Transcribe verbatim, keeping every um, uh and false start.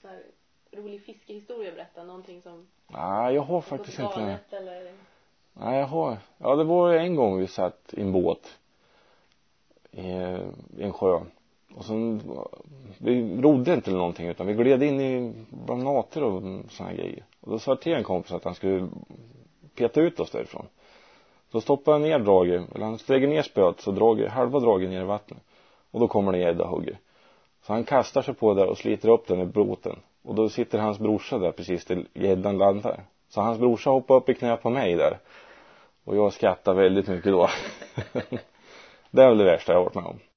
så här rolig fiskehistoria att berätta? Någonting som... Nej, jag har faktiskt inte. Galet, eller... Nej, jag har. Ja, det var en gång vi satt i en båt i, i en sjö. Och sen, vi rodde inte eller någonting, utan vi gled in i banater och såna här grejer. Och då sa till en kompis att han skulle peta ut oss därifrån. Så stoppade han ner draget, eller han sträcker ner spöet, så draget, halva draget ner i vattnet. Och då kommer det gädda och hugger. Så han kastar sig på där och sliter upp den i båten. Och då sitter hans brorsa där precis till gäddan landar. Så hans brorsa hoppar upp i knä på mig där. Och jag skrattar väldigt mycket då. Det är väl det värsta jag har varit med om.